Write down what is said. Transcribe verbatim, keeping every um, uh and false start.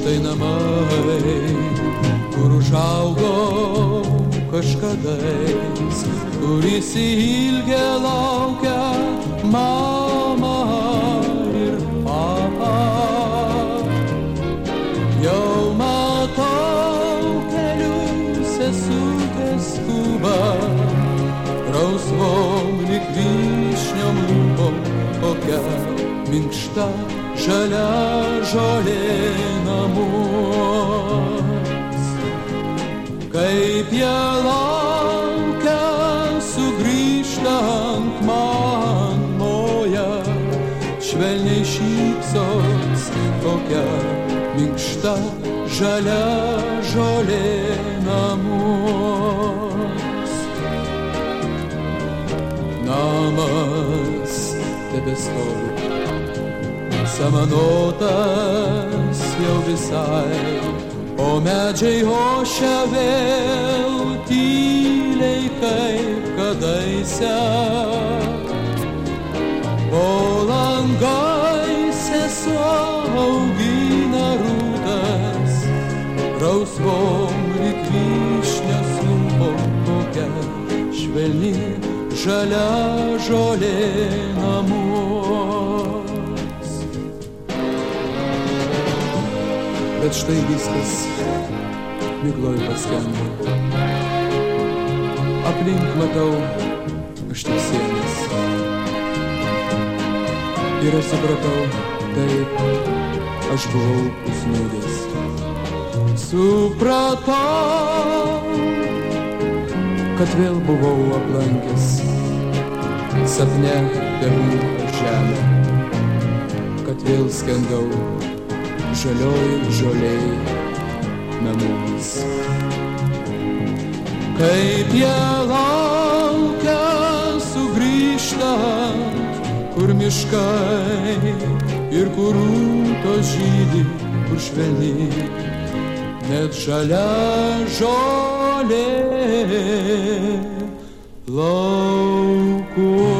štai namai, kur užaugau kažkadais, kur įsiilgę laukia mama ir papa. Jau matau kelių sesutės skuba, rausvom lyg vyšniom lūpom, kokia minkšta žalia žolė namus. Kaip jie laukia sugrįžtant man moja, švelniai šypsos, kokia minkšta žalia žolė namus. Namas tebestovi, samanotas jau visai, o medžiai ošia vėl tyliai kaip kadaise. Po langais sesuo augina rūtas, rausvom lyg vyšnios lūpom, kokia švelni žalia žolė namus. Bet štai viskas migloj paskendo. Aplink matau aš tik sienas. Ir aš supratau, taip, aš buvau užsnūdęs. Supratau, kad vėl buvau aplankęs sapne tėvų žemę, kad vėl skendau žalioj žolėj namus. Kaip jie laukia sugrįžtant, kur miškai ir kur rūtos žydi, kur švelni net žalia žolė laukuos.